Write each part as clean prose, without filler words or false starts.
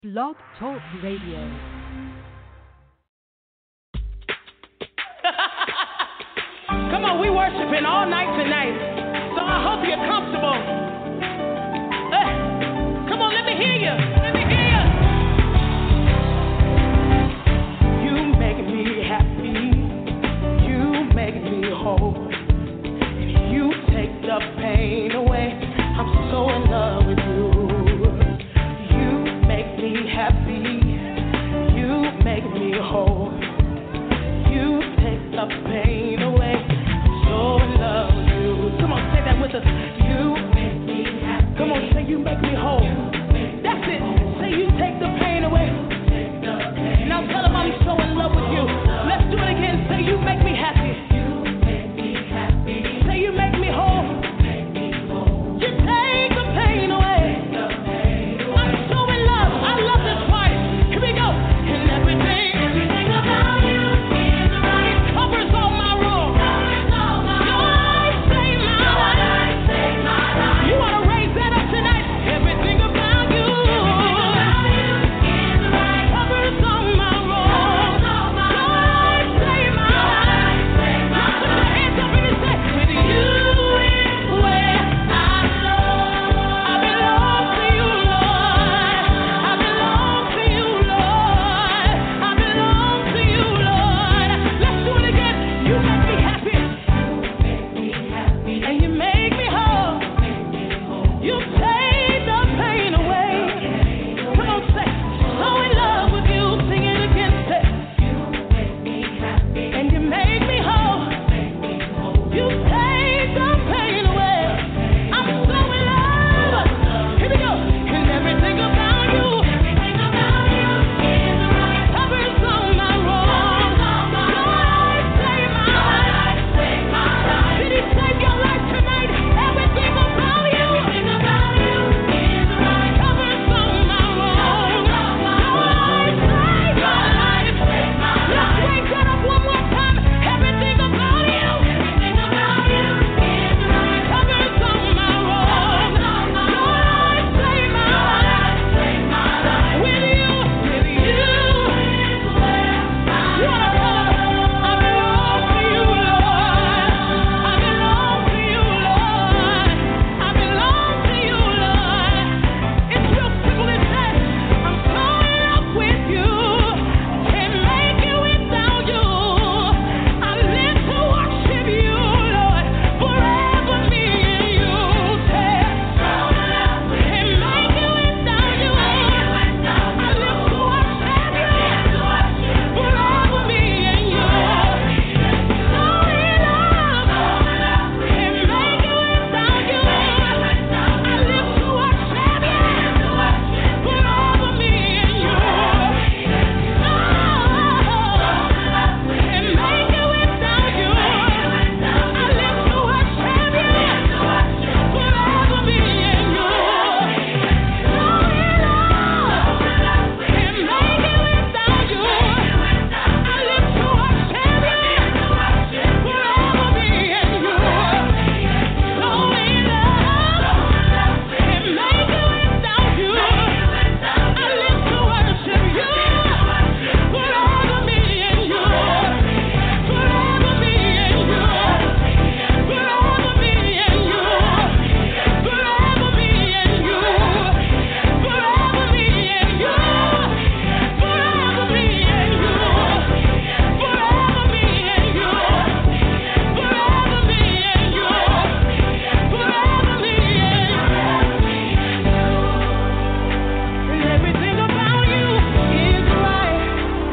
Blog Talk Radio. Come on, we worshiping all night tonight, so I hope you're comfortable. Come on, let me hear you. Let me hear you. You make me happy. You make me whole. If you take the pain away, I'm so in love with you. You make me happy. You make me whole. You take the pain away. I'm so in love with you. Come on, say that with us. You make me happy. Come on, say you make me whole. That's it. Say you take the pain away. Now tell them I'm so in love with you. Let's do it again. Say you make me happy. You make me happy. Say you make me whole. You take the pain away. I'm so in love. I love this part. Here we go. And everything about you is right. It covers all my wrongs. Lord, save my life. You want to raise that up tonight? Everything about you is right. Covers all my wrongs. Lord, save my life. Now put your hands up and say, with you is where I belong. I belong to you, Lord. I belong to you, Lord. I belong to you, Lord. Let's do it again. You make me happy. And you make me whole. You take the pain away. Come on, say, so in love with you. Sing it again, say, and you make me whole. You take the pain away. I'm so in love. Here we go. And everything about you is right. Covers all my wrongs. Lord, save my life. Did he save your life tonight? Everything about you is right. Covers all my wrongs. Lord, save my life. Let's raise that up one more time. Everything about you is right. Covers all my wrongs. Lord, save my life. With you is where I belong to you, Lord. I belong to you, Lord. I belong to you, Lord. It's real simple as that. I'm so in love with you. Can't make it without you. I live to worship you, Lord. Forever me and you. Can't make it without you. I live to worship you. Forever me and you. So in love. Can't make it without you. I live to worship you. Forever me and you. Can't make it without you. I live to worship you. Forever me and you. So in love. Can't make it without you. I live to worship you. Forever me and you. So in love. Can't make it without you. I live to worship you. Forever me and you. Forever me and you. Forever me and you. Forever me and you. Forever me and you. Forever me and you. Forever me and you. Forever me and you. Forever me and everything about you is right.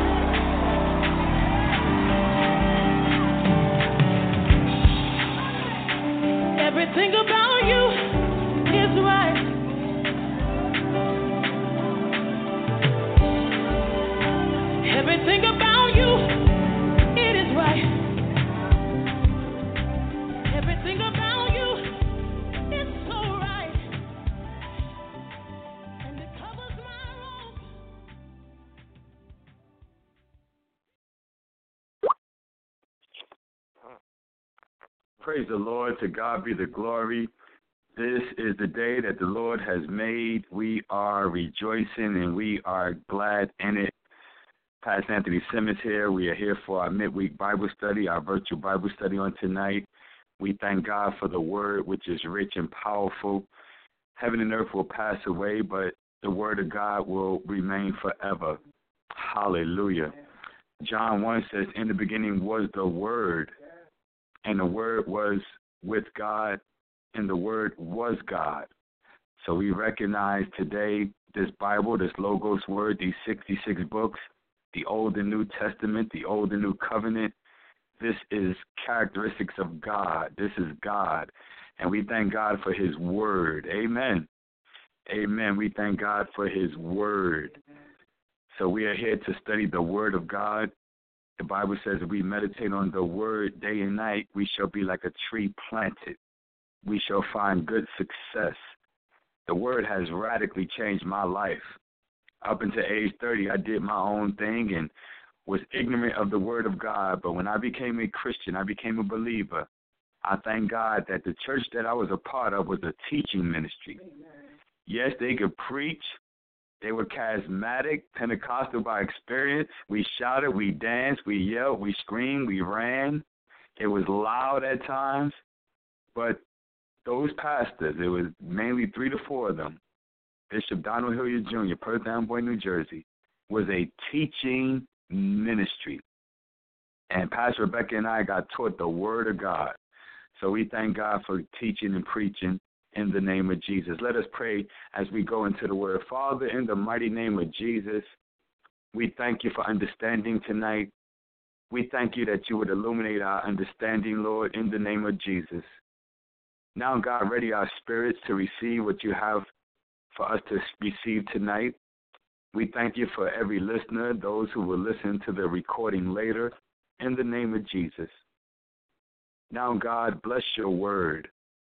Everything about you is right. Everything about you, it is right. Everything about you is so right. And it covers my wrongs. Praise the Lord. To God be the glory. This is the day that the Lord has made. We are rejoicing and we are glad in it. Pastor Anthony Simmons here. We are here for our midweek Bible study, our virtual Bible study on tonight. We thank God for the word, which is rich and powerful. Heaven and earth will pass away, but the word of God will remain forever. Hallelujah. John 1 says, in the beginning was the Word, and the Word was with God, and the Word was God. So we recognize today this Bible, this Logos Word, these 66 books, the Old and New Testament, the Old and New Covenant. This is characteristics of God. This is God. And we thank God for His Word. Amen. Amen. We thank God for His Word. So we are here to study the Word of God. The Bible says if we meditate on the Word day and night, we shall be like a tree planted. We shall find good success. The Word has radically changed my life. Up until age 30, I did my own thing and was ignorant of the Word of God. But when I became a Christian, I became a believer, I thank God that the church that I was a part of was a teaching ministry. Yes, they could preach. They were charismatic, Pentecostal by experience. We shouted, we danced, we yelled, we screamed, we ran. It was loud at times. But those pastors, it was mainly 3 to 4 of them, Bishop Donald Hilliard Jr., Perth Amboy, New Jersey, was a teaching ministry. And Pastor Rebecca and I got taught the Word of God. So we thank God for teaching and preaching in the name of Jesus. Let us pray as we go into the Word. Father, in the mighty name of Jesus, we thank you for understanding tonight. We thank you that you would illuminate our understanding, Lord, in the name of Jesus. Now, God, ready our spirits to receive what you have for us to receive tonight. We thank you for every listener, those who will listen to the recording later, in the name of Jesus. Now, God, bless your word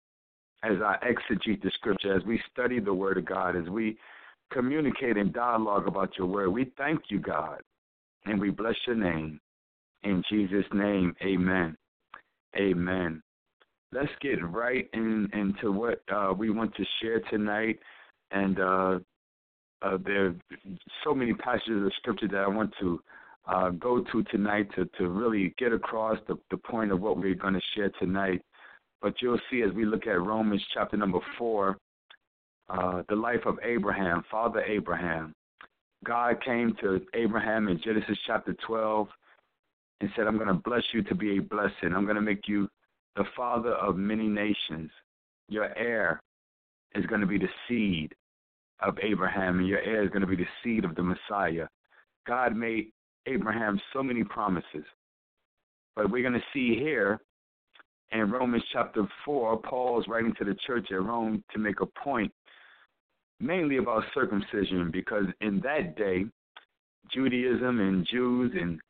as I exegete the scripture, as we study the word of God, as we communicate and dialogue about your word. We thank you, God, and we bless your name. In Jesus' name, amen. Amen. Let's get right into what we want to share tonight. And there are so many passages of scripture that I want to go to tonight to really get across the point of what we're going to share tonight. But you'll see as we look at Romans chapter number 4, the life of Abraham, Father Abraham. God came to Abraham in Genesis chapter 12 and said, I'm going to bless you to be a blessing. I'm going to make you the father of many nations. Your heir is going to be the seed of Abraham, and your heir is going to be the seed of the Messiah. God made Abraham so many promises. But we're going to see here in Romans chapter 4, Paul's writing to the church at Rome to make a point mainly about circumcision, because in that day, Judaism and Jews and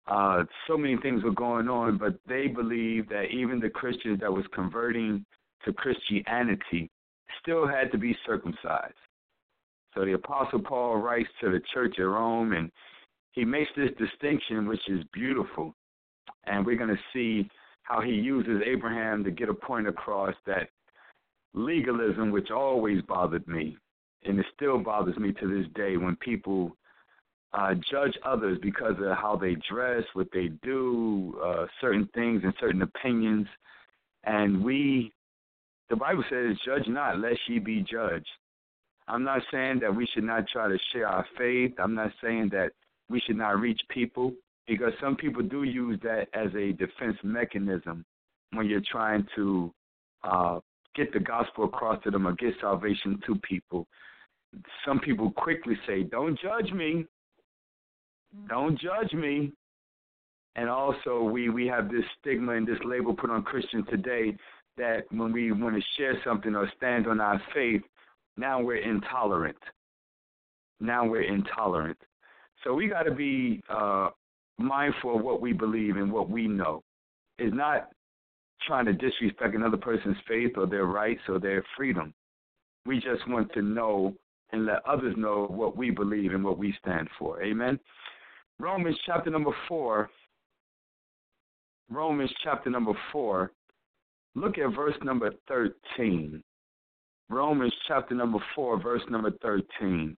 so many things were going on, but they believed that even the Christians that was converting to Christianity still had to be circumcised. So the Apostle Paul writes to the church at Rome, and he makes this distinction, which is beautiful. And we're going to see how he uses Abraham to get a point across that legalism, which always bothered me, and it still bothers me to this day when people judge others because of how they dress, what they do, certain things and certain opinions. And the Bible says, judge not, lest ye be judged. I'm not saying that we should not try to share our faith. I'm not saying that we should not reach people, because some people do use that as a defense mechanism when you're trying to get the gospel across to them or get salvation to people. Some people quickly say, don't judge me. Don't judge me. And also we have this stigma and this label put on Christians today that when we want to share something or stand on our faith, now we're intolerant. Now we're intolerant. So we got to be mindful of what we believe and what we know. It's not trying to disrespect another person's faith or their rights or their freedom. We just want to know and let others know what we believe and what we stand for. Amen. Romans chapter number 4. Romans chapter number 4. Look at verse number 13. Romans chapter number 4, verse number 13.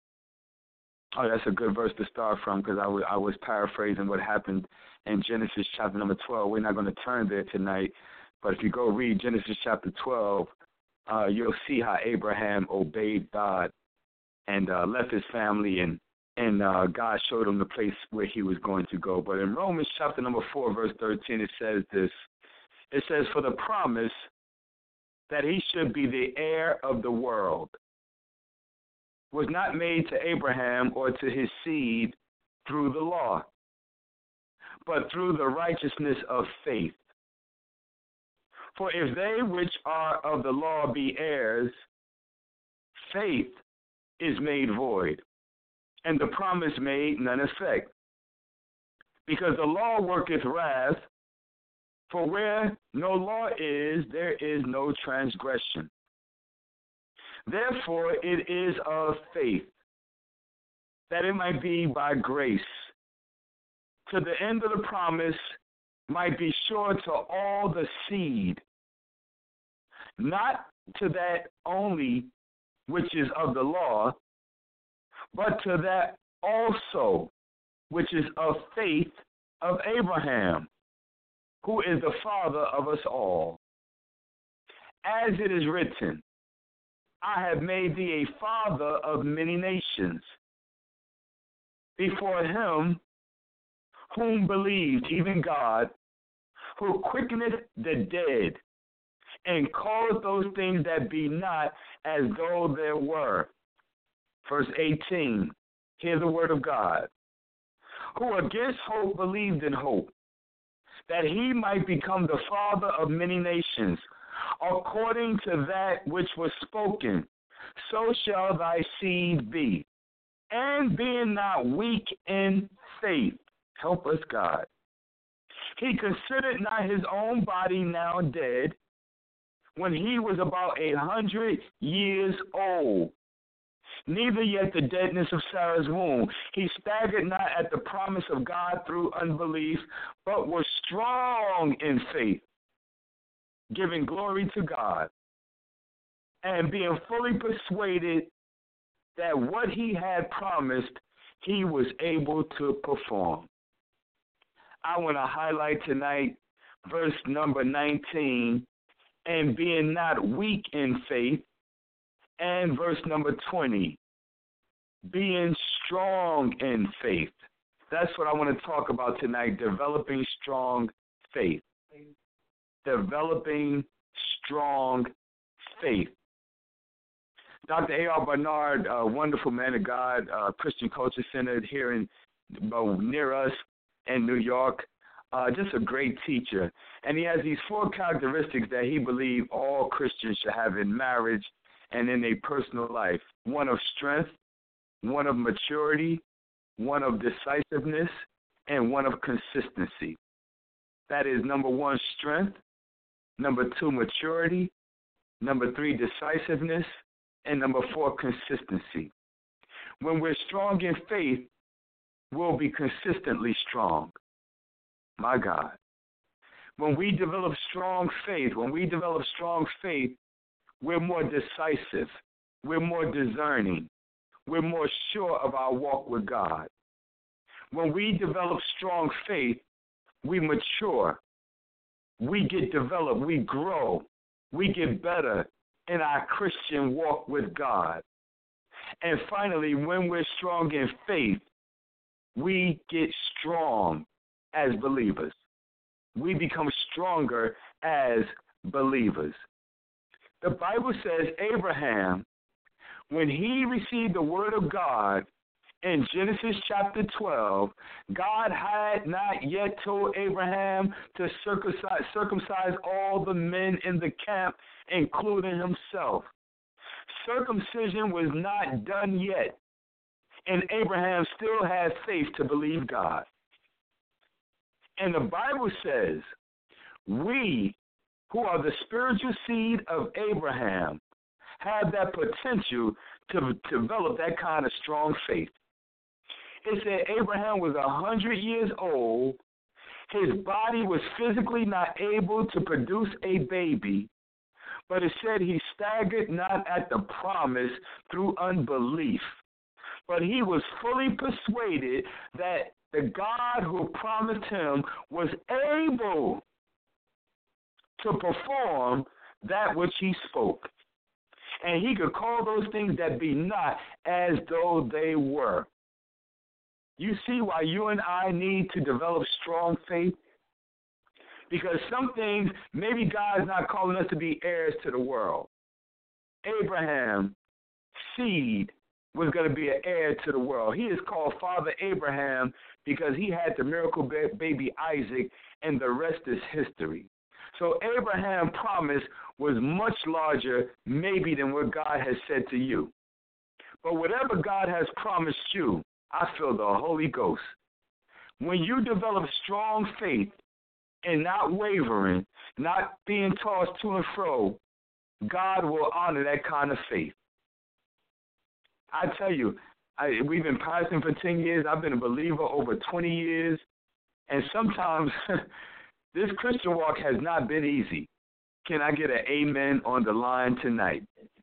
Oh, that's a good verse to start from because I was paraphrasing what happened in Genesis chapter number 12. We're not going to turn there tonight, but if you go read Genesis chapter 12, you'll see how Abraham obeyed God and left his family, and God showed him the place where he was going to go. But in Romans chapter number 4, verse 13, it says this. It says, for the promise that he should be the heir of the world was not made to Abraham or to his seed through the law, but through the righteousness of faith. For if they which are of the law be heirs, faith is made void, and the promise made none effect. Because the law worketh wrath, for where no law is, there is no transgression. Therefore it is of faith, that it might be by grace, to the end of the promise might be sure to all the seed, not to that only which is of the law, but to that also which is of faith of Abraham, who is the father of us all. As it is written, I have made thee a father of many nations, before him whom believed, even God, who quickeneth the dead, and calleth those things that be not as though there were. Verse 18, hear the word of God. Who against hope believed in hope, that he might become the father of many nations, according to that which was spoken, so shall thy seed be. And being not weak in faith, help us God, he considered not his own body now dead, when he was about 100 years old, neither yet the deadness of Sarah's womb. He staggered not at the promise of God through unbelief, but was strong in faith, giving glory to God, and being fully persuaded that what he had promised, he was able to perform. I want to highlight tonight verse number 19, and being not weak in faith, and verse number 20, being strong in faith. That's what I want to talk about tonight, developing strong faith. Developing strong faith. Dr. A.R. Bernard, a wonderful man of God, Christian Culture Center here near us in New York, just a great teacher. And he has these 4 characteristics that he believes all Christians should have in marriage and in a personal life. One of strength, one of maturity, one of decisiveness, and one of consistency. That is number 1, strength, number 2, maturity, number 3, decisiveness, and number 4, consistency. When we're strong in faith, we'll be consistently strong. My God. When we develop strong faith, we're more decisive. We're more discerning. We're more sure of our walk with God. When we develop strong faith, we mature. We get developed. We grow. We get better in our Christian walk with God. And finally, when we're strong in faith, we get strong as believers. We become stronger as believers. The Bible says Abraham, when he received the word of God in Genesis chapter 12, God had not yet told Abraham to circumcise all the men in the camp, including himself. Circumcision was not done yet, and Abraham still had faith to believe God. And the Bible says, we who are the spiritual seed of Abraham have that potential to develop that kind of strong faith. It said Abraham was 100 years old. His body was physically not able to produce a baby, But it said he staggered not at the promise through unbelief, but he was fully persuaded that the God who promised him was able to perform that which he spoke. And he could call those things that be not as though they were. You see why you and I need to develop strong faith? Because some things, maybe God's not calling us to be heirs to the world. Abraham's seed was going to be an heir to the world. He is called Father Abraham because he had the miracle baby Isaac, and the rest is history. So Abraham's promise was much larger maybe than what God has said to you. But whatever God has promised you, I feel the Holy Ghost. When you develop strong faith and not wavering, not being tossed to and fro, God will honor that kind of faith. I tell you, we've been pastoring for 10 years. I've been a believer over 20 years. And sometimes this Christian walk has not been easy. Can I get an amen on the line tonight?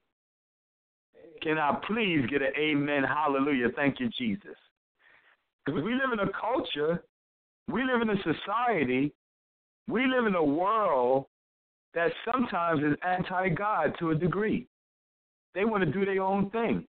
Can I please get an amen? Hallelujah. Thank you, Jesus. Because we live in a culture, we live in a society, we live in a world that sometimes is anti-God to a degree. They want to do their own thing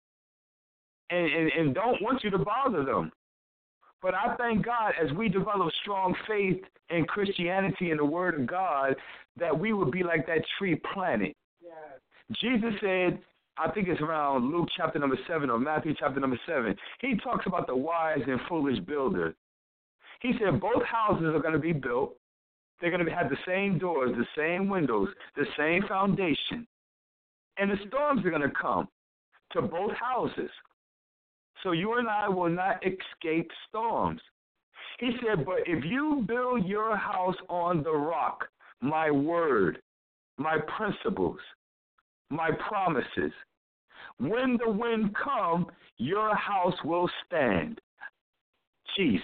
and don't want you to bother them. But I thank God as we develop strong faith in Christianity and the Word of God that we would be like that tree planted. Yes. Jesus said, I think it's around Luke chapter number 7 or Matthew chapter number 7, he talks about the wise and foolish builder. He said both houses are going to be built. They're going to have the same doors, the same windows, the same foundation. And the storms are going to come to both houses. So you and I will not escape storms. He said, but if you build your house on the rock, my word, my principles, my promises, when the wind comes, your house will stand. Jesus.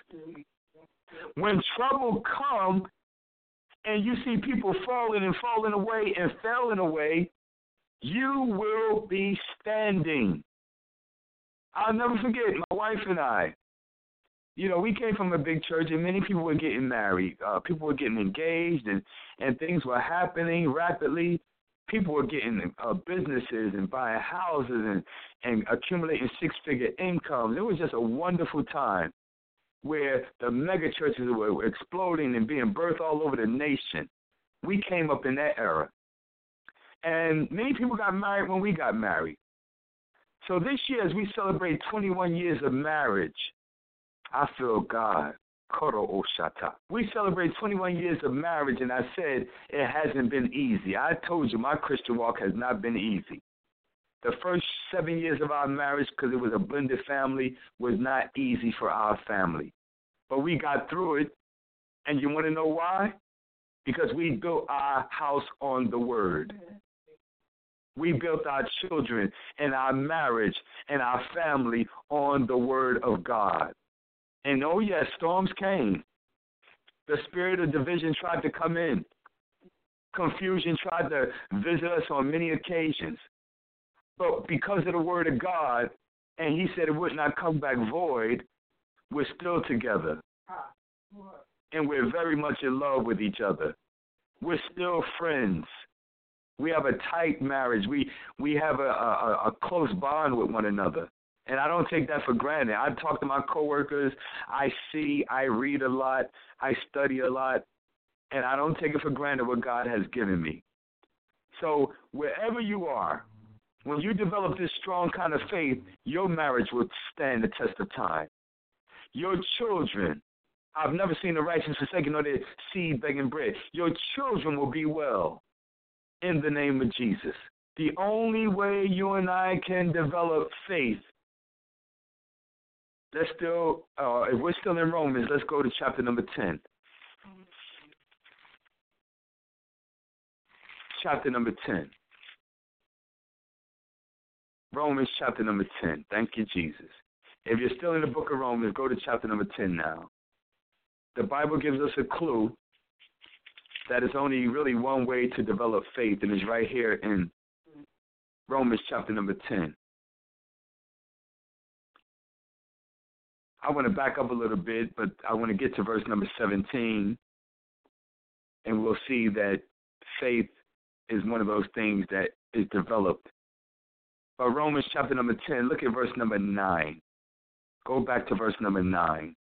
When trouble comes and you see people falling and falling away and failing away, you will be standing. I'll never forget my wife and I. You know, we came from a big church, and many people were getting married. People were getting engaged, and things were happening rapidly. People were getting businesses and buying houses and accumulating six-figure incomes. It was just a wonderful time where the mega churches were exploding and being birthed all over the nation. We came up in that era. And many people got married when we got married. So this year, as we celebrate 21 years of marriage, I feel God. Koro Oshata. We celebrate 21 years of marriage, and I said it hasn't been easy. I told you my Christian walk has not been easy. The first 7 years of our marriage, because it was a blended family, was not easy for our family. But we got through it, and you want to know why? Because we built our house on the Word. We built our children and our marriage and our family on the Word of God. And oh yes, storms came. The spirit of division tried to come in. Confusion tried to visit us on many occasions. But because of the Word of God, and he said it would not come back void, we're still together. And we're very much in love with each other. We're still friends. We have a tight marriage. We have a close bond with one another. And I don't take that for granted. I talk to my coworkers. I read a lot. I study a lot. And I don't take it for granted what God has given me. So wherever you are, when you develop this strong kind of faith, your marriage will stand the test of time. Your children, I've never seen the righteous forsaken nor their seed begging bread. Your children will be well. In the name of Jesus. The only way you and I can develop faith, if we're still in Romans, let's go to chapter number 10. Chapter number 10. Romans chapter number 10. Thank you, Jesus. If you're still in the book of Romans, go to chapter number 10 now. The Bible gives us a clue that it's only really one way to develop faith, and it's right here in Romans chapter number 10. I want to back up a little bit, but I want to get to verse number 17, and we'll see that faith is one of those things that is developed. But Romans chapter number 10, look at verse number 9. Go back to verse number 9.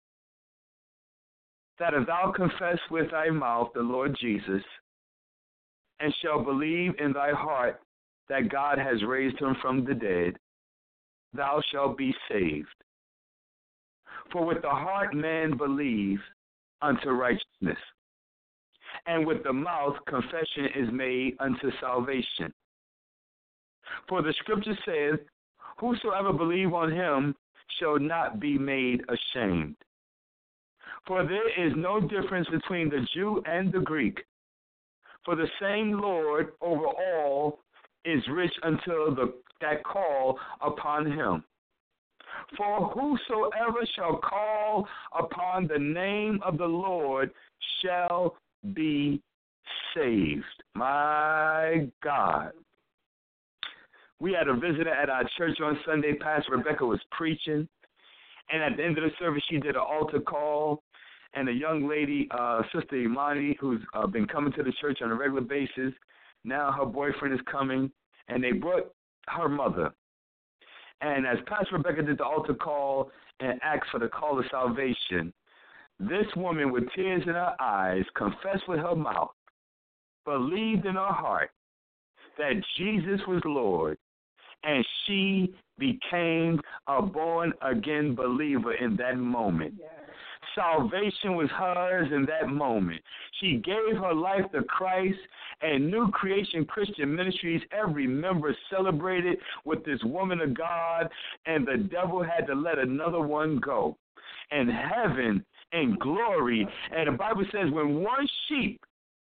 That if thou confess with thy mouth the Lord Jesus, and shall believe in thy heart that God has raised him from the dead, thou shalt be saved. For with the heart man believes unto righteousness, and with the mouth confession is made unto salvation. For the scripture says, whosoever believe on him shall not be made ashamed. For there is no difference between the Jew and the Greek, for the same Lord over all is rich unto that call upon him. For whosoever shall call upon the name of the Lord shall be saved. My God. We had a visitor at our church on Sunday. Pastor Rebecca was preaching, and at the end of the service, she did an altar call. And a young lady, Sister Imani, who's been coming to the church on a regular basis, now her boyfriend is coming, and they brought her mother. And as Pastor Rebecca did the altar call and asked for the call of salvation, this woman with tears in her eyes confessed with her mouth, believed in her heart that Jesus was Lord, and she became a born-again believer in that moment. Yes. Salvation was hers in that moment. She gave her life to Christ, and New Creation Christian Ministries, every member celebrated with this woman of God, and the devil had to let another one go. And heaven and glory, and the Bible says when one sheep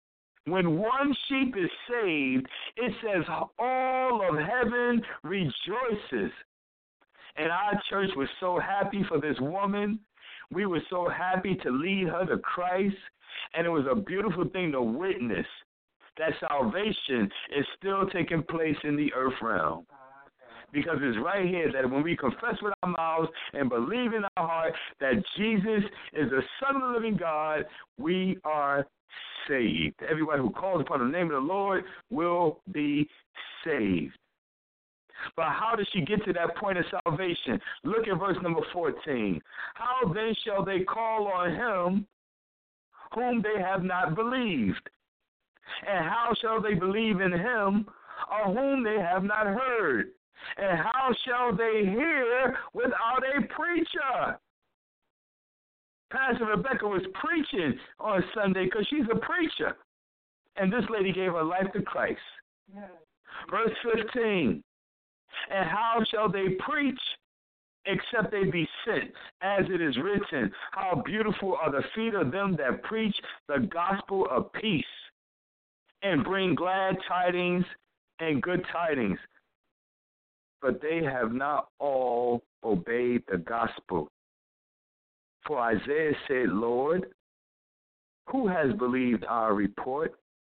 is saved, it says all of heaven rejoices. And our church was so happy for this woman. We were so happy to lead her to Christ. And it was a beautiful thing to witness that salvation is still taking place in the earth realm. Because it's right here that when we confess with our mouths and believe in our heart that Jesus is the Son of the living God, we are saved. Everyone who calls upon the name of the Lord will be saved. But how does she get to that point of salvation? Look at verse number 14. How then shall they call on him whom they have not believed? And how shall they believe in him of whom they have not heard? And how shall they hear without a preacher? Pastor Rebecca was preaching on Sunday because she's a preacher. And this lady gave her life to Christ. Yes. Verse 15. And how shall they preach except they be sent? As it is written, how beautiful are the feet of them that preach the gospel of peace and bring glad tidings and good tidings. But they have not all obeyed the gospel. For Isaiah said, Lord, who has believed our report?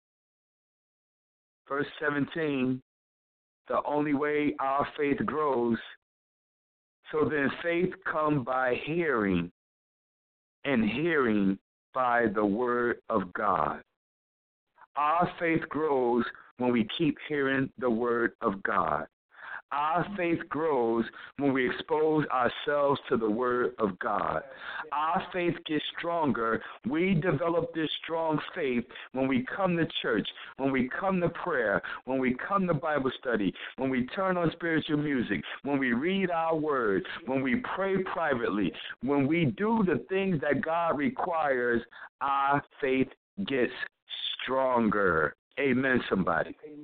Verse 17, the only way our faith grows, so then faith comes by hearing, and hearing by the word of God. Our faith grows when we keep hearing the word of God. Our faith grows when we expose ourselves to the word of God. Our faith gets stronger. We develop this strong faith when we come to church, when we come to prayer, when we come to Bible study, when we turn on spiritual music, when we read our word, when we pray privately, when we do the things that God requires, our faith gets stronger. Amen, somebody. Amen.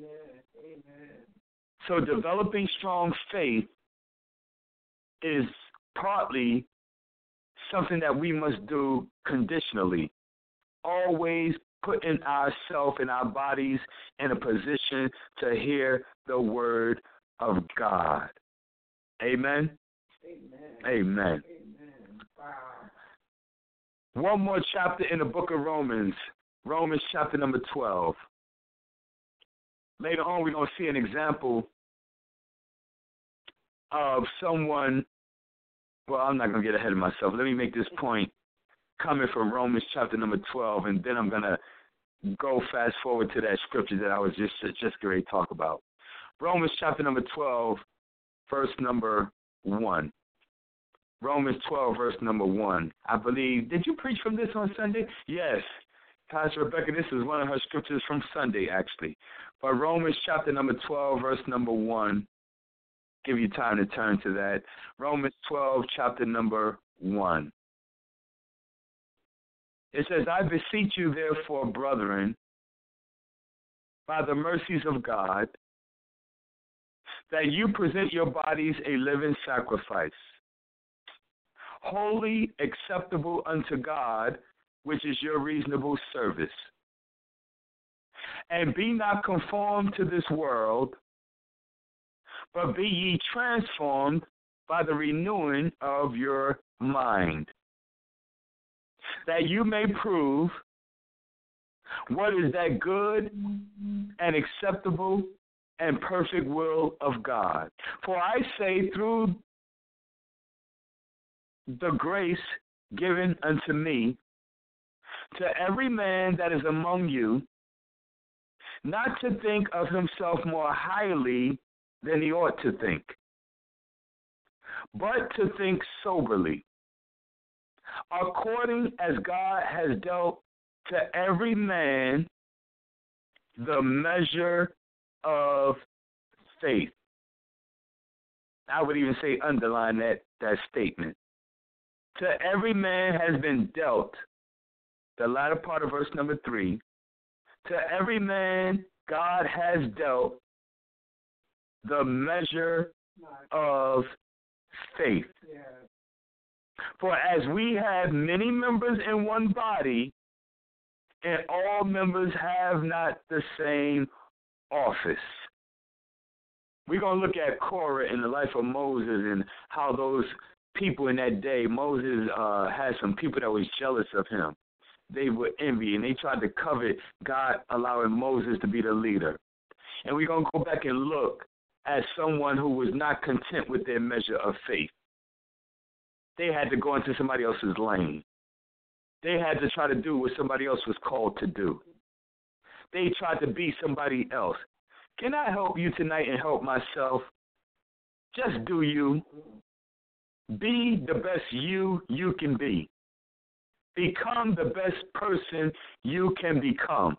So developing strong faith is partly something that we must do conditionally, always putting ourselves and our bodies in a position to hear the word of God. Amen? Amen. Amen. Amen. Wow. One more chapter in the book of Romans, Romans chapter number 12. Later on, we're going to see an example of someone. Well, I'm not going to get ahead of myself. Let me make this point coming from Romans chapter number 12, and then I'm going to go fast forward to that scripture that I was just going to talk about. Romans chapter number 12, verse number 1. Romans 12, verse number 1. I believe, did you preach from this on Sunday? Yes. Pastor Rebecca, this is one of her scriptures from Sunday, actually. But Romans chapter number 12, verse number 1. Give you time to turn to that. Romans 12, chapter number 1. It says, I beseech you, therefore, brethren, by the mercies of God, that you present your bodies a living sacrifice, holy, acceptable unto God, which is your reasonable service. And be not conformed to this world, but be ye transformed by the renewing of your mind, that you may prove what is that good and acceptable and perfect will of God. For I say, through the grace given unto me, to every man that is among you, not to think of himself more highly than he ought to think, but to think soberly, according as God has dealt to every man the measure of faith. I would even say underline that statement. To every man has been dealt, the latter part of verse number 3, to every man God has dealt the measure of faith. For as we have many members in one body, and all members have not the same office. We're going to look at Korah in the life of Moses and how those people in that day, Moses had some people that was jealous of him. They were envy, and they tried to covet God allowing Moses to be the leader. And we're going to go back and look at someone who was not content with their measure of faith. They had to go into somebody else's lane. They had to try to do what somebody else was called to do. They tried to be somebody else. Can I help you tonight and help myself? Just do you. Be the best you can be. Become the best person you can become.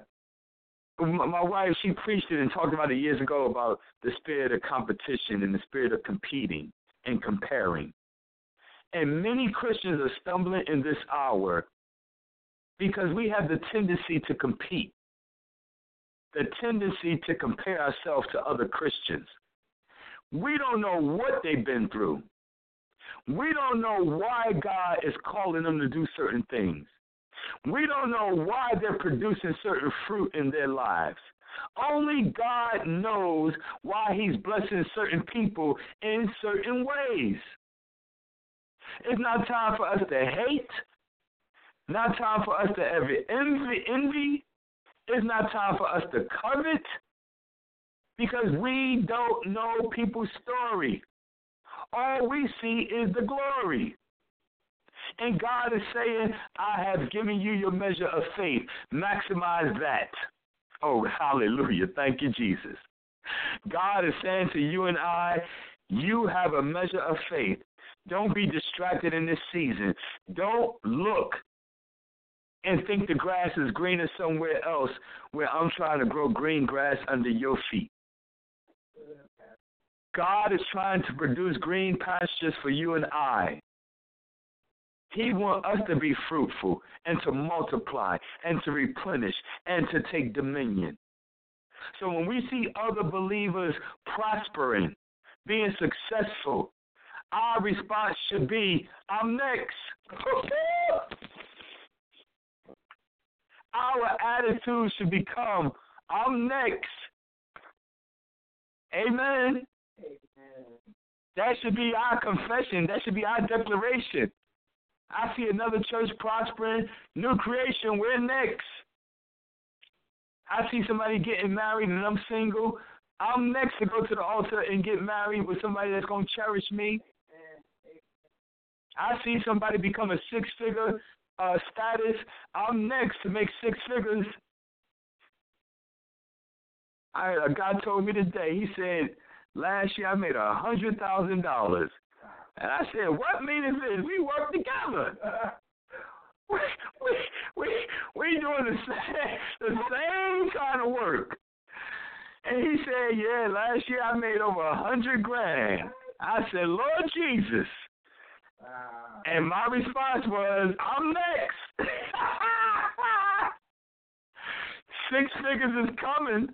My wife, she preached it and talked about it years ago about the spirit of competition and the spirit of competing and comparing. And many Christians are stumbling in this hour because we have the tendency to compete, the tendency to compare ourselves to other Christians. We don't know what they've been through. We don't know why God is calling them to do certain things. We don't know why they're producing certain fruit in their lives. Only God knows why he's blessing certain people in certain ways. It's not time for us to hate. Not time for us to ever envy. It's not time for us to covet because we don't know people's story. All we see is the glory. And God is saying, I have given you your measure of faith. Maximize that. Oh, hallelujah. Thank you, Jesus. God is saying to you and I, you have a measure of faith. Don't be distracted in this season. Don't look and think the grass is greener somewhere else where I'm trying to grow green grass under your feet. God is trying to produce green pastures for you and I. He wants us to be fruitful and to multiply and to replenish and to take dominion. So when we see other believers prospering, being successful, our response should be, I'm next. Our attitude should become, I'm next. Amen. That should be our confession. That should be our declaration. I see another church prospering, new creation, we're next. I see somebody getting married and I'm single. I'm next to go to the altar and get married with somebody that's going to cherish me. I see somebody become a six-figure status. I'm next to make six figures. God told me today, he said, last year I made $100,000. And I said, what meaning is this? We work together. We doing the same kind of work. And he said, yeah, last year I made over $100,000. I said, Lord Jesus. And my response was, I'm next. 6 figures is coming.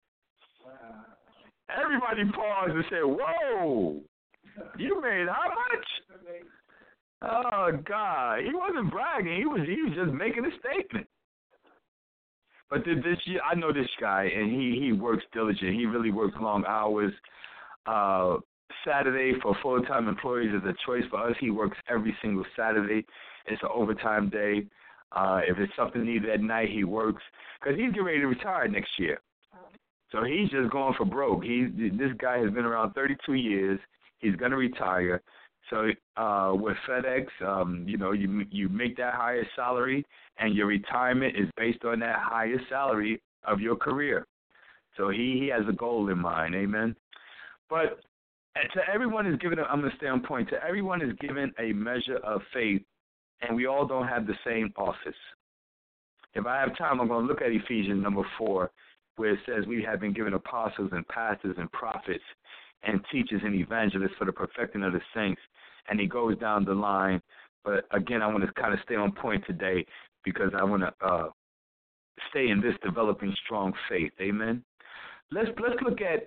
Everybody paused and said, whoa, you made how much? Oh, God. He wasn't bragging. He was just making a statement. But this year, I know this guy, and he works diligent. He really works long hours. Saturday for full-time employees is a choice for us. He works every single Saturday. It's an overtime day. If it's something needed at night, he works. Because he's getting ready to retire next year. So he's just going for broke. This guy has been around 32 years. He's going to retire. So with FedEx, you make that higher salary, and your retirement is based on that higher salary of your career. So he has a goal in mind, amen. But to everyone is given, I'm going to stay on point, to everyone is given a measure of faith, and we all don't have the same office. If I have time, I'm going to look at Ephesians 4, where it says we have been given apostles and pastors and prophets and teachers and evangelists for the perfecting of the saints. And he goes down the line. But, again, I want to kind of stay on point today because I want to stay in this developing strong faith. Amen. Let's look at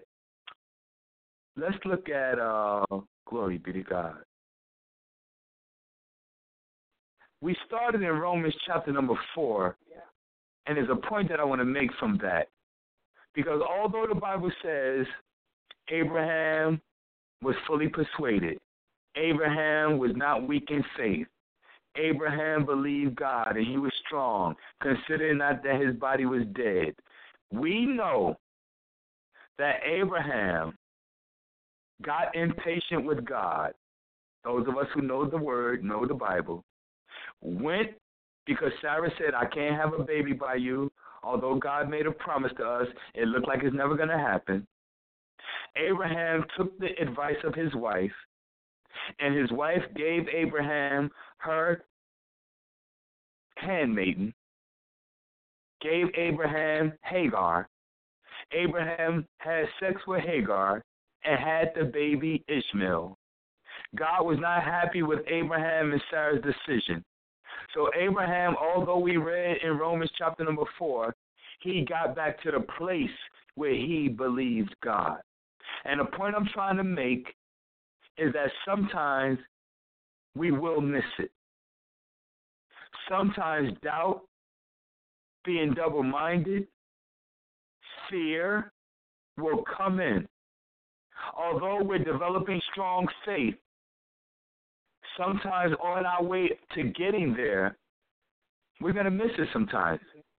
glory be to God. We started in Romans chapter 4, and there's a point that I want to make from that. Because although the Bible says Abraham was fully persuaded, Abraham was not weak in faith. Abraham believed God, and he was strong, considering not that his body was dead. We know that Abraham got impatient with God. Those of us who know the Word, know the Bible, went because Sarah said, I can't have a baby by you. Although God made a promise to us, it looked like it's never going to happen. Abraham took the advice of his wife, and his wife gave Abraham her handmaiden, gave Abraham Hagar. Abraham had sex with Hagar and had the baby Ishmael. God was not happy with Abraham and Sarah's decision. So Abraham, although we read in Romans chapter 4, he got back to the place where he believed God. And the point I'm trying to make is that sometimes we will miss it. Sometimes doubt, being double-minded, fear will come in. Although we're developing strong faith, sometimes on our way to getting there, we're going to miss it sometimes.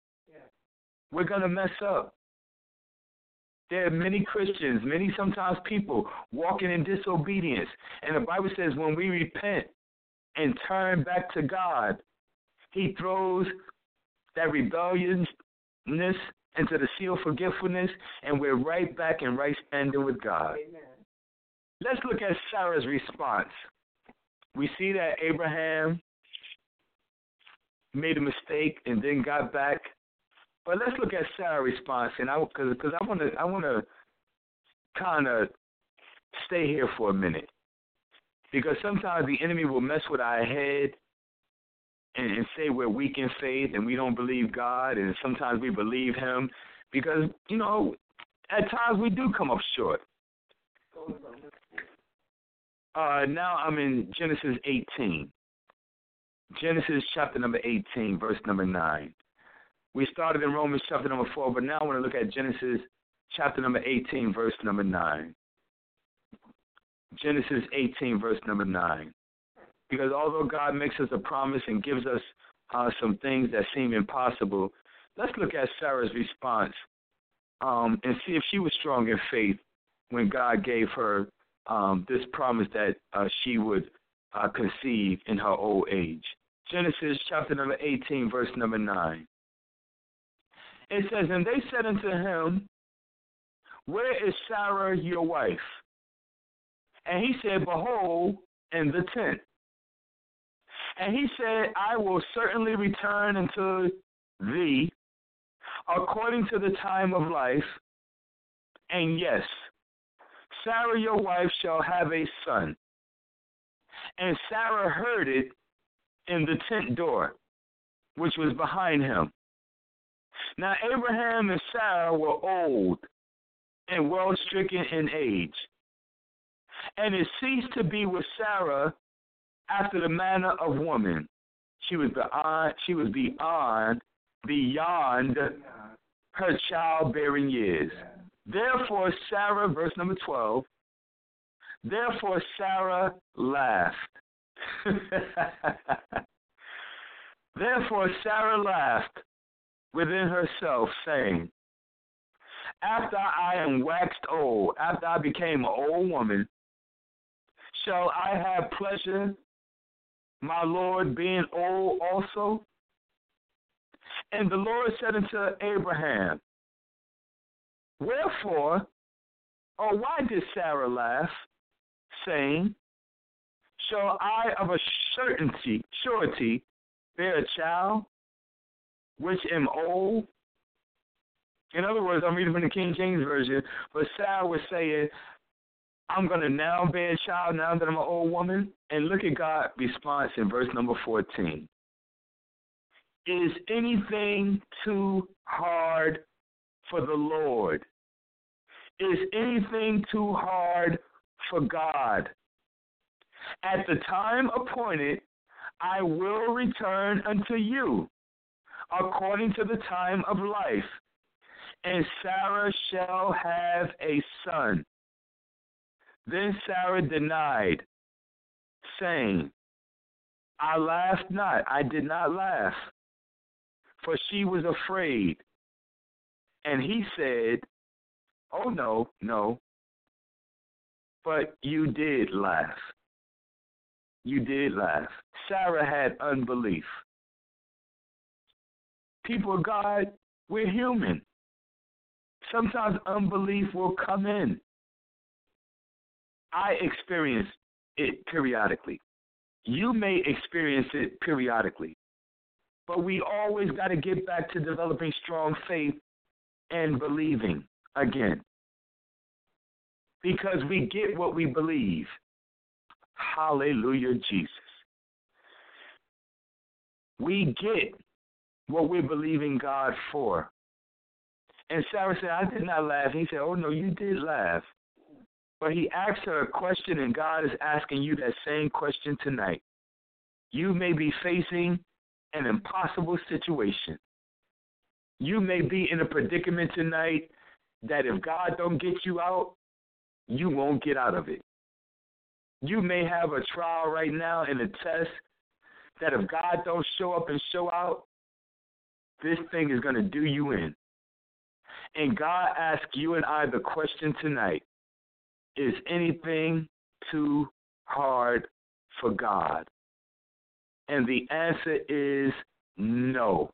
We're going to mess up. There are many Christians, sometimes people walking in disobedience. And the Bible says when we repent and turn back to God, he throws that rebelliousness into the sea of forgetfulness, and we're right back in right standing with God. Amen. Let's look at Sarah's response. We see that Abraham made a mistake and then got back. But let's look at Sarah's response, and because I want to kind of stay here for a minute, because sometimes the enemy will mess with our head and say we're weak in faith and we don't believe God, and sometimes we believe him because at times we do come up short. Now I'm in Genesis 18. Genesis chapter 18, verse 9. We started in Romans chapter 4, but now I want to look at Genesis chapter 18, verse 9. Genesis 18, verse 9. Because although God makes us a promise and gives us some things that seem impossible, let's look at Sarah's response and see if she was strong in faith when God gave her this promise that she would conceive in her old age. Genesis chapter number 18, verse number 9. It says, and they said unto him, where is Sarah your wife? And he said, behold, in the tent. And he said, I will certainly return unto thee according to the time of life, and yes, Sarah your wife shall have a son. And Sarah heard it in the tent door, which was behind him. Now Abraham and Sarah were old and well stricken in age. And it ceased to be with Sarah after the manner of woman. She was beyond her childbearing years. Therefore Sarah, verse number 12, therefore Sarah laughed. Therefore Sarah laughed within herself, saying, after I am waxed old, after I became an old woman, shall I have pleasure, my Lord being old also? And the Lord said unto Abraham, wherefore, or why did Sarah laugh, saying, shall I of a surety bear a child, which am old? In other words, I'm reading from the King James Version, but Sarah was saying, I'm going to now bear a child now that I'm an old woman. And look at God's response in verse number 14. Is anything too hard for the Lord? Is anything too hard for God? At the time appointed, I will return unto you, according to the time of life, and Sarah shall have a son. Then Sarah denied, saying, I laughed not, I did not laugh, for she was afraid. And he said, oh, no, but you did laugh. You did laugh. Sarah had unbelief. People of God, we're human. Sometimes unbelief will come in. I experience it periodically. You may experience it periodically. But we always got to get back to developing strong faith and believing again. Because we get what we believe. Hallelujah, Jesus. We get what we're believing God for. And Sarah said, I did not laugh. He said, oh, no, you did laugh. But he asked her a question, and God is asking you that same question tonight. You may be facing an impossible situation. You may be in a predicament tonight that if God don't get you out, you won't get out of it. You may have a trial right now and a test that if God don't show up and show out, this thing is going to do you in. And God asks you and I the question tonight, is anything too hard for God? And the answer is no.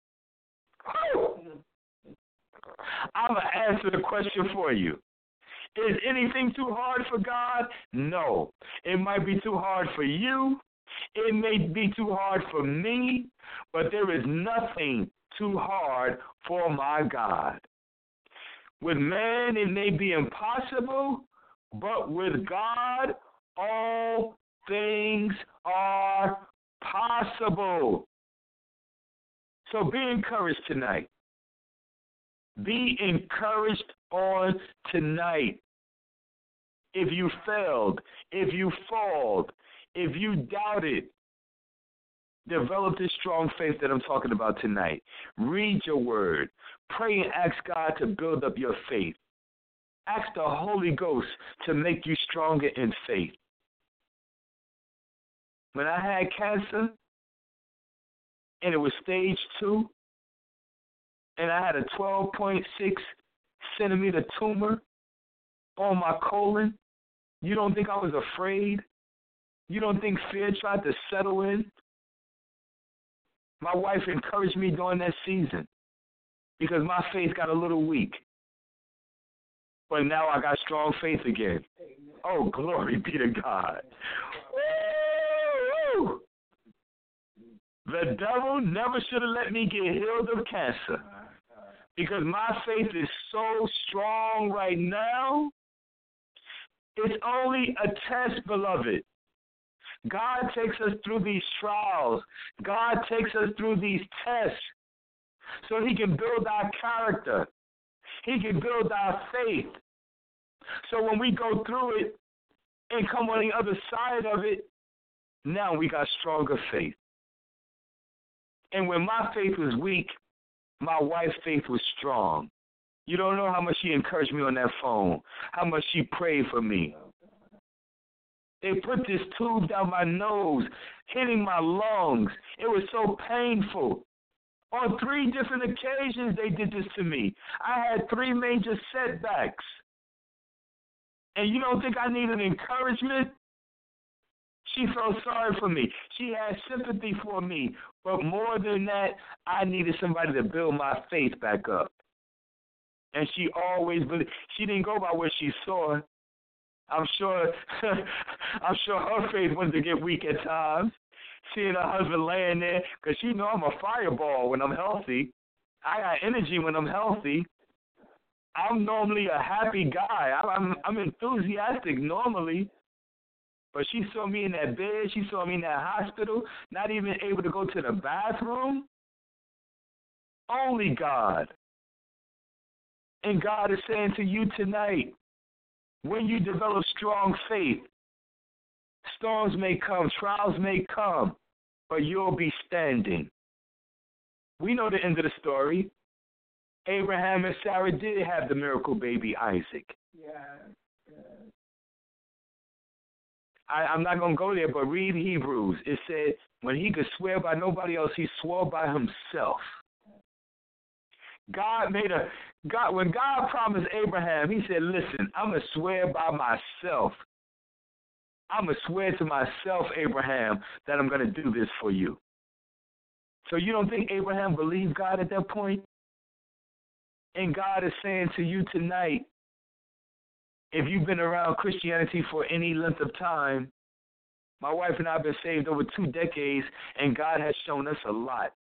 I'm going to answer the question for you. Is anything too hard for God? No. It might be too hard for you. It may be too hard for me, but there is nothing too hard for my God. With man, it may be impossible, but with God, all things are possible. So be encouraged tonight. Be encouraged on tonight. If you failed, if you failed, if you doubted, develop this strong faith that I'm talking about tonight. Read your word. Pray and ask God to build up your faith. Ask the Holy Ghost to make you stronger in faith. When I had cancer, and it was stage 2, and I had a 12.6 centimeter tumor on my colon, you don't think I was afraid? You don't think fear tried to settle in? My wife encouraged me during that season because my faith got a little weak. But now I got strong faith again. Oh, glory be to God. Woo! The devil never should have let me get healed of cancer because my faith is so strong right now. It's only a test, beloved. God takes us through these trials. God takes us through these tests so he can build our character. He can build our faith. So when we go through it and come on the other side of it, now we got stronger faith. And when my faith was weak, my wife's faith was strong. You don't know how much she encouraged me on that phone, how much she prayed for me. They put this tube down my nose, hitting my lungs. It was so painful. On 3 different occasions, they did this to me. I had 3 major setbacks. And you don't think I needed encouragement? She felt sorry for me. She had sympathy for me. But more than that, I needed somebody to build my faith back up. And she always believed. She didn't go by what she saw. I'm sure her faith went to get weak at times, seeing her husband laying there, because she know I'm a fireball when I'm healthy. I got energy when I'm healthy. I'm normally a happy guy. I'm enthusiastic normally. But she saw me in that bed. She saw me in that hospital, not even able to go to the bathroom. Only God. And God is saying to you tonight, when you develop strong faith, storms may come, trials may come, but you'll be standing. We know the end of the story. Abraham and Sarah did have the miracle baby Isaac. I'm not going to go there, but read Hebrews. It said when he could swear by nobody else, he swore by himself. When God promised Abraham, he said, listen, I'm going to swear by myself. I'm going to swear to myself, Abraham, that I'm going to do this for you. So you don't think Abraham believed God at that point? And God is saying to you tonight, if you've been around Christianity for any length of time, my wife and I have been saved over 2 decades, and God has shown us a lot.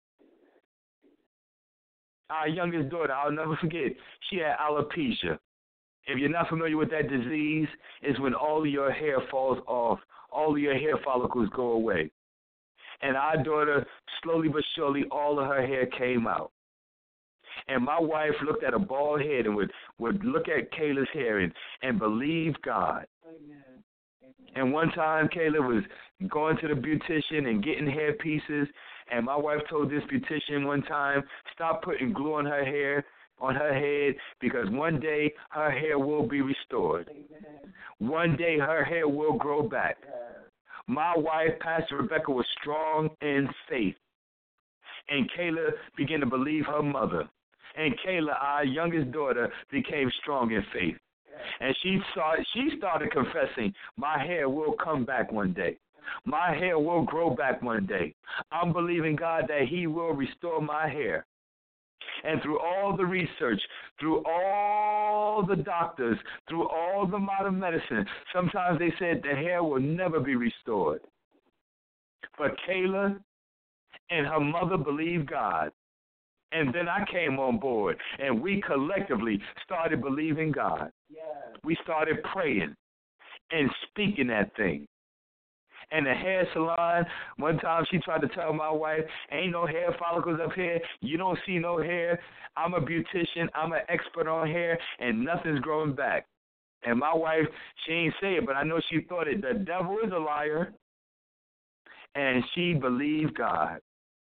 Our youngest daughter, I'll never forget, she had alopecia. If you're not familiar with that disease, it's when all of your hair falls off, all of your hair follicles go away. And our daughter, slowly but surely, all of her hair came out. And my wife looked at a bald head and would look at Kayla's hair and believe God. Amen. And one time, Kayla was going to the beautician and getting hair pieces, and my wife told this beautician one time, stop putting glue on her hair, on her head, because one day her hair will be restored. Amen. One day her hair will grow back. My wife, Pastor Rebecca, was strong in faith, and Kayla began to believe her mother. And Kayla, our youngest daughter, became strong in faith. And she started confessing, my hair will come back one day. My hair will grow back one day. I'm believing God that he will restore my hair. And through all the research, through all the doctors, through all the modern medicine, sometimes they said the hair will never be restored. But Kayla and her mother believed God. And then I came on board, and we collectively started believing God. Yes. We started praying and speaking that thing. And the hair salon, one time she tried to tell my wife, ain't no hair follicles up here. You don't see no hair. I'm a beautician. I'm an expert on hair, and nothing's growing back. And my wife, she ain't say it, but I know she thought it. The devil is a liar. And she believed God.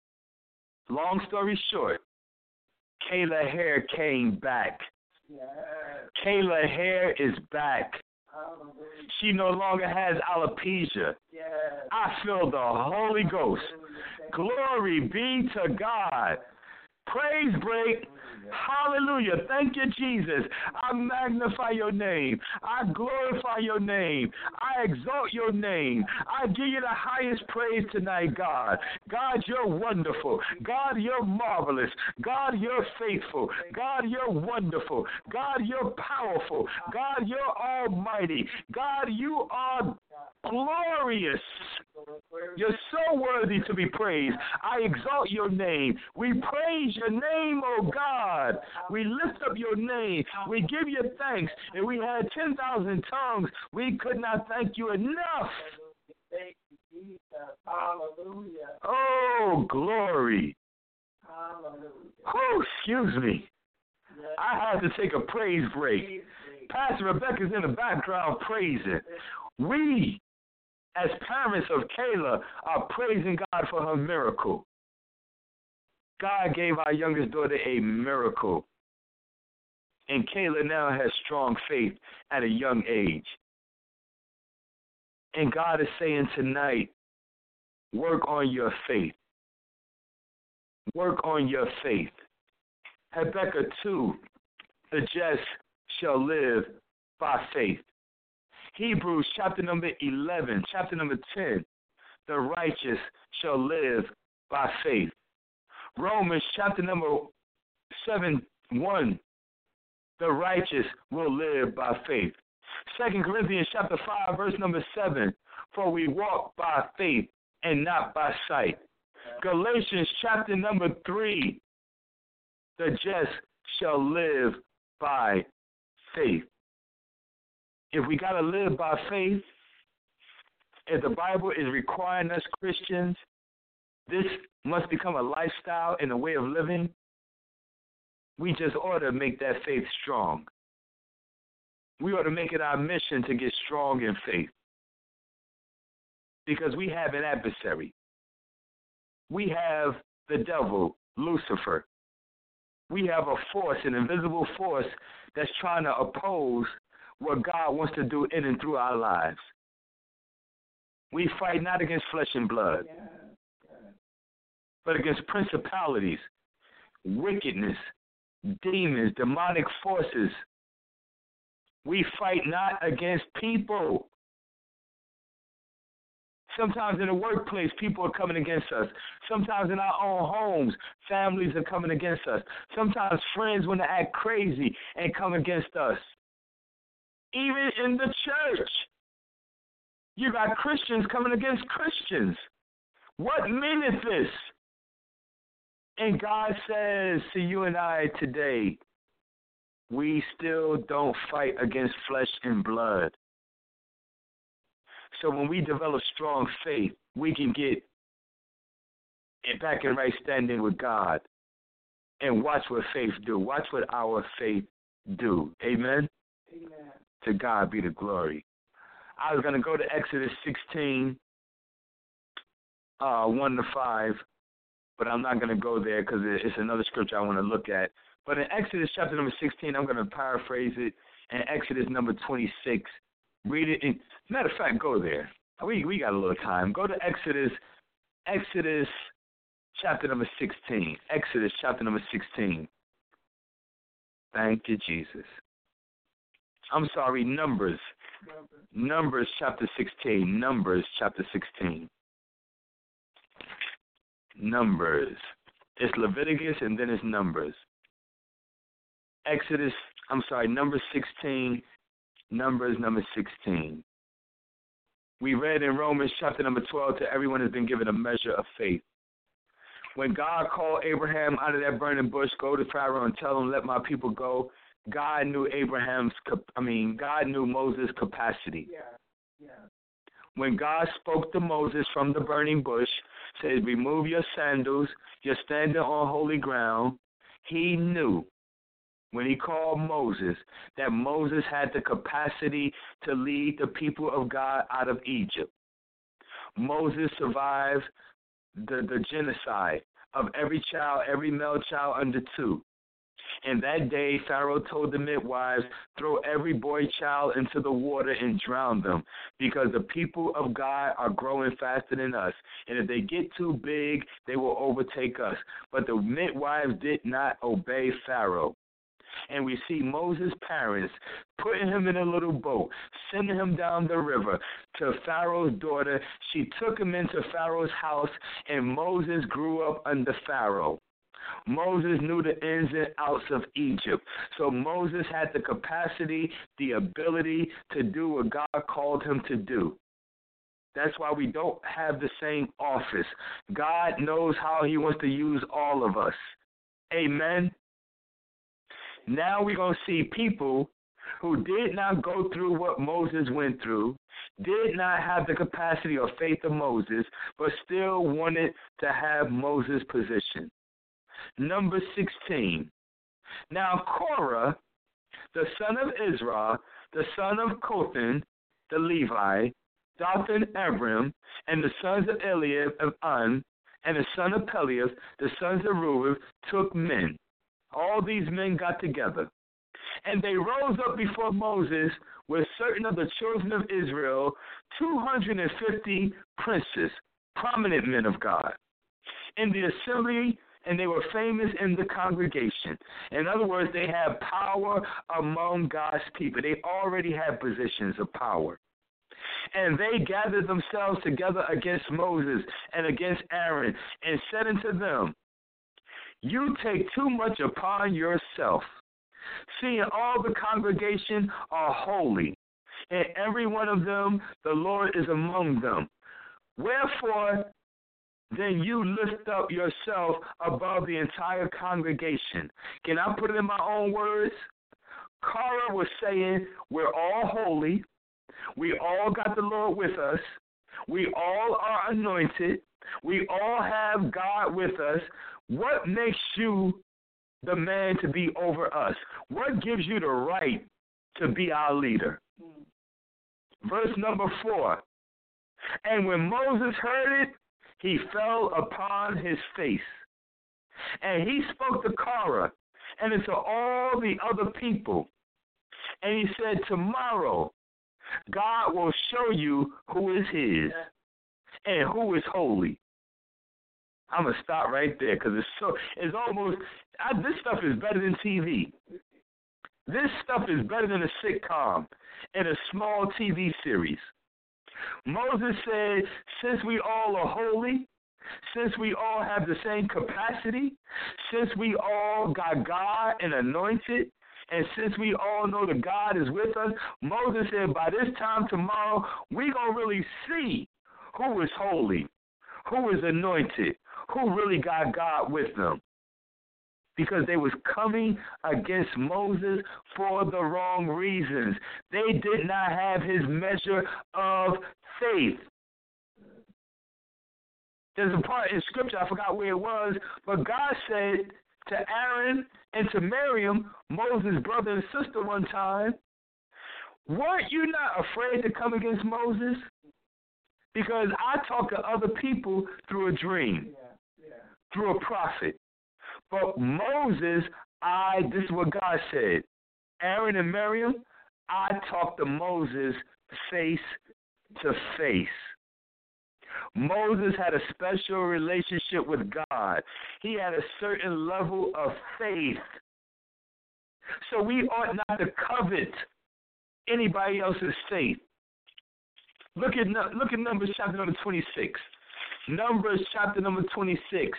Long story short, Kayla hair came back. Yes. Kayla hair is back. She no longer has alopecia. Yes. I feel the Holy Ghost. Glory be to God. Praise break. Hallelujah. Thank you, Jesus. I magnify your name. I glorify your name. I exalt your name. I give you the highest praise tonight, God. God, you're wonderful. God, you're marvelous. God, you're faithful. God, you're wonderful. God, you're powerful. God, you're almighty. God, you are glorious. You're so worthy to be praised. I exalt your name. We praise your name, oh God. We lift up your name. We give you thanks. If we had 10,000 tongues, we could not thank you enough. Thank you, Jesus. Hallelujah. Oh, glory. Hallelujah. Oh, excuse me. Yes. I had to take a praise break. Pastor Rebecca's in the background praising. We, as parents of Kayla, are praising God for her miracle. God gave our youngest daughter a miracle. And Kayla now has strong faith at a young age. And God is saying tonight, work on your faith. Work on your faith. Habakkuk 2, the just shall live by faith. Hebrews chapter number 11, chapter number 10, the righteous shall live by faith. Romans chapter number 7:1, the righteous will live by faith. 2 Corinthians chapter 5, verse number 7, for we walk by faith and not by sight. Galatians chapter number 3, the just shall live by faith. If we got to live by faith, if the Bible is requiring us Christians, this must become a lifestyle and a way of living, we just ought to make that faith strong. We ought to make it our mission to get strong in faith. Because we have an adversary. We have the devil, Lucifer. We have a force, an invisible force that's trying to oppose what God wants to do in and through our lives. We fight not against flesh and blood, but against principalities, wickedness, demons, demonic forces. We fight not against people. Sometimes in the workplace, people are coming against us. Sometimes in our own homes, families are coming against us. Sometimes friends want to act crazy and come against us. Even in the church, you got Christians coming against Christians. What meaneth this? And God says to you and I today, we still don't fight against flesh and blood. So when we develop strong faith, we can get back in right standing with God. And watch what faith do. Watch what our faith do. Amen? Amen. To God be the glory. I was going to go to Exodus 16, 1-5, but I'm not going to go there because it's another scripture I want to look at. But in Exodus chapter number 16, I'm going to paraphrase it. In Exodus number 26, read it. Matter of fact, go there. We got a little time. Go to Exodus chapter number 16. Exodus chapter number 16. Thank you, Jesus. I'm sorry, Numbers. Numbers chapter 16. Numbers chapter 16. Numbers. It's Leviticus and then it's Numbers. Numbers 16. Numbers number 16. We read in Romans chapter number 12, to everyone has been given a measure of faith. When God called Abraham out of that burning bush, go to Pharaoh and tell him, let my people go, God knew Moses' capacity. Yeah. When God spoke to Moses from the burning bush, said, remove your sandals, you're standing on holy ground, he knew when he called Moses that Moses had the capacity to lead the people of God out of Egypt. Moses survived the genocide of every male child under 2. And that day Pharaoh told the midwives, throw every boy child into the water and drown them, because the people of God are growing faster than us. And if they get too big, they will overtake us. But the midwives did not obey Pharaoh. And we see Moses' parents putting him in a little boat, sending him down the river to Pharaoh's daughter. She took him into Pharaoh's house, and Moses grew up under Pharaoh. Moses knew the ins and outs of Egypt. So Moses had the capacity, the ability to do what God called him to do. That's why we don't have the same office. God knows how he wants to use all of us. Amen. Now we're going to see people who did not go through what Moses went through, did not have the capacity or faith of Moses, but still wanted to have Moses' position. Number 16. Now Korah, the son of Israel, the son of Kothan, the Levite, Dathan, Abiram, and the sons of Eliab of Un, and the son of Pelias, the sons of Reuben, took men. All these men got together, and they rose up before Moses with certain of the children of Israel, 250 princes, prominent men of God, in the assembly, and they were famous in the congregation. In other words, they had power among God's people. They already had positions of power. And they gathered themselves together against Moses and against Aaron, and said unto them, you take too much upon yourself, seeing all the congregation are holy, and every one of them the Lord is among them. Wherefore then you lift up yourself above the entire congregation. Can I put it in my own words? Korah was saying, we're all holy, we all got the Lord with us, we all are anointed, we all have God with us. What makes you the man to be over us? What gives you the right to be our leader? Verse number 4. And when Moses heard it, he fell upon his face. And he spoke to Korah and to all the other people. And he said, tomorrow God will show you who is his and who is holy. I'm going to stop right there because this stuff is better than TV. This stuff is better than a sitcom and a small TV series. Moses said, since we all are holy, since we all have the same capacity, since we all got God and anointed, and since we all know that God is with us, Moses said, by this time tomorrow, we're going to really see who is holy, who is anointed, who really got God with them. Because they was coming against Moses for the wrong reasons. They did not have his measure of faith. There's a part in Scripture, I forgot where it was, but God said to Aaron and to Miriam, Moses' brother and sister one time, weren't you not afraid to come against Moses? Because I talk to other people through a dream, through a prophet. But Moses, this is what God said. Aaron and Miriam, I talked to Moses face to face. Moses had a special relationship with God. He had a certain level of faith. So we ought not to covet anybody else's faith. Look at Numbers chapter number 26. Numbers chapter number 26.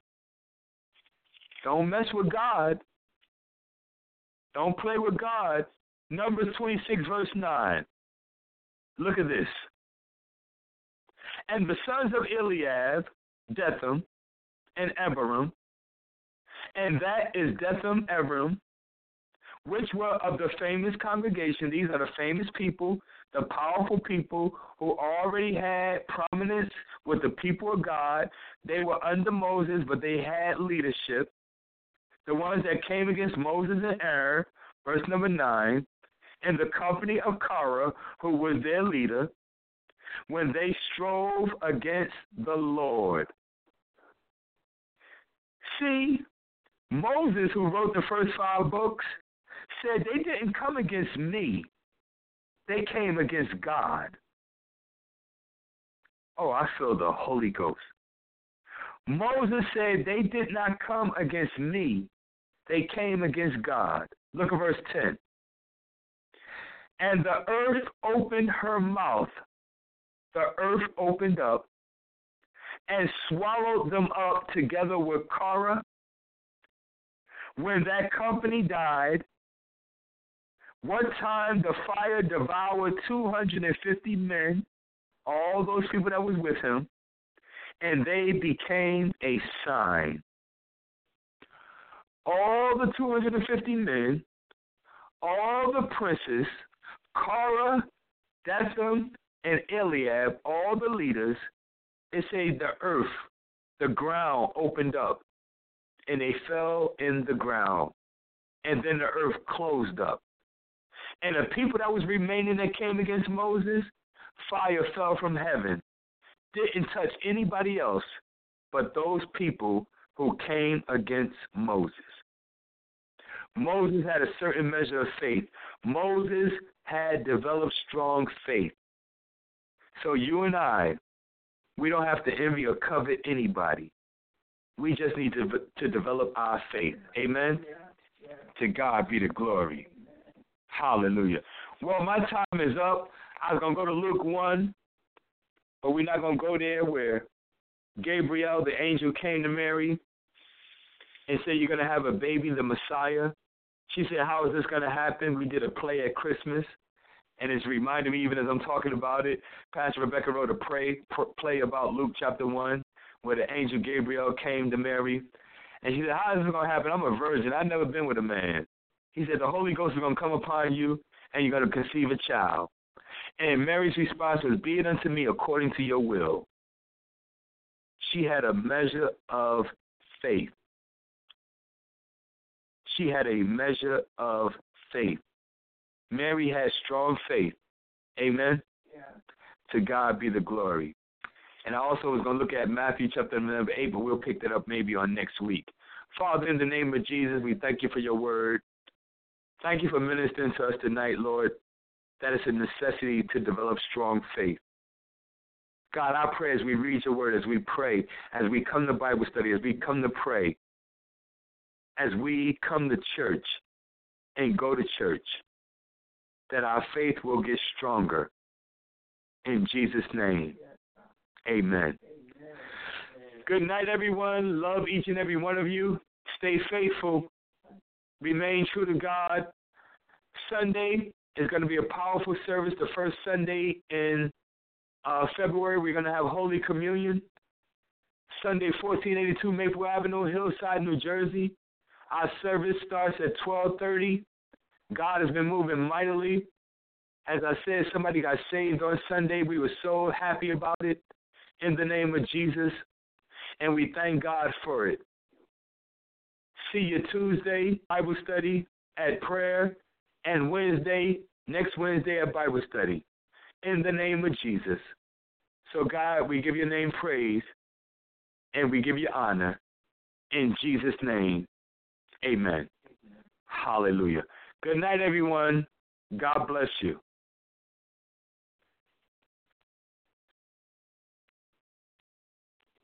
Don't mess with God. Don't play with God. Numbers 26, verse 9. Look at this. And the sons of Eliab, Dathan, and Abiram, and that is Dathan, Abiram, which were of the famous congregation. These are the famous people, the powerful people who already had prominence with the people of God. They were under Moses, but they had leadership. The ones that came against Moses and Aaron, verse number 9, in the company of Korah, who was their leader, when they strove against the Lord. See, Moses, who wrote the first 5 books, said they didn't come against me. They came against God. Oh, I feel the Holy Ghost. Moses said they did not come against me. They came against God. Look at verse 10. And the earth opened her mouth. The earth opened up and swallowed them up together with Korah. When that company died, one time the fire devoured 250 men, all those people that was with him, and they became a sign. All the 250 men, all the princes, Korah, Dathan, and Eliab, all the leaders, it says the earth, the ground opened up, and they fell in the ground, and then the earth closed up. And the people that was remaining that came against Moses, fire fell from heaven. Didn't touch anybody else but those people who came against Moses. Moses had a certain measure of faith. Moses had developed strong faith. So you and I, we don't have to envy or covet anybody. We just need to develop our faith. Amen? To God be the glory. Hallelujah. Well, my time is up. I was going to go to Luke 1, but we're not going to go there, where Gabriel, the angel, came to Mary and said, you're going to have a baby, the Messiah. She said, how is this going to happen? We did a play at Christmas, and it's reminded me, even as I'm talking about it, Pastor Rebecca wrote a play about Luke chapter 1, where the angel Gabriel came to Mary. And she said, how is this going to happen? I'm a virgin. I've never been with a man. He said, the Holy Ghost is going to come upon you, and you're going to conceive a child. And Mary's response was, be it unto me according to your will. She had a measure of faith. She had a measure of faith. Mary had strong faith. Amen? Yeah. To God be the glory. And I also was going to look at Matthew chapter 8, but we'll pick that up maybe on next week. Father, in the name of Jesus, we thank you for your word. Thank you for ministering to us tonight, Lord. That is a necessity to develop strong faith. God, I pray as we read your word, as we pray, as we come to Bible study, as we come to pray, as we come to church and go to church, that our faith will get stronger. In Jesus' name, amen. Good night, everyone. Love each and every one of you. Stay faithful. Remain true to God. Sunday is going to be a powerful service. The first Sunday in February, we're going to have Holy Communion. Sunday, 1482 Maple Avenue, Hillside, New Jersey. Our service starts at 12:30. God has been moving mightily. As I said, somebody got saved on Sunday. We were so happy about it in the name of Jesus, and we thank God for it. See you Tuesday, Bible study at prayer, and next Wednesday at Bible study, in the name of Jesus. So, God, we give your name praise, and we give you honor. In Jesus' name, amen. Hallelujah. Good night, everyone. God bless you.